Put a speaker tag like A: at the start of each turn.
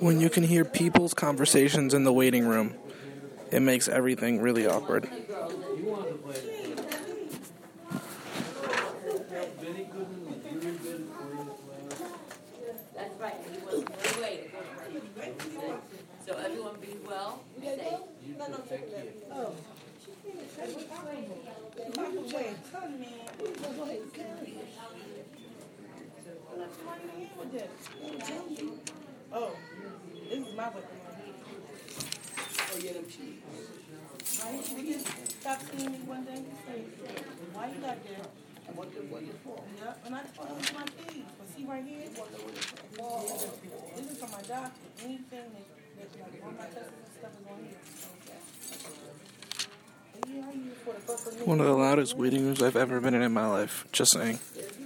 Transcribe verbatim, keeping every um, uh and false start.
A: When you can hear people's conversations in the waiting room, it makes everything really awkward.
B: That's right. He was way. So everyone be well, be safe. Oh.
C: Oh, this is my weapon. Oh, yeah, them cheese. Why did you stop seeing me one day? Why you got there? I want them what for. Yeah, and I thought it was my keys. But see right here? This is for my doctor. Anything that, that like, all my tests and stuff is on here. Okay.
A: One of the loudest waiting rooms I've ever been in in my life. Just saying.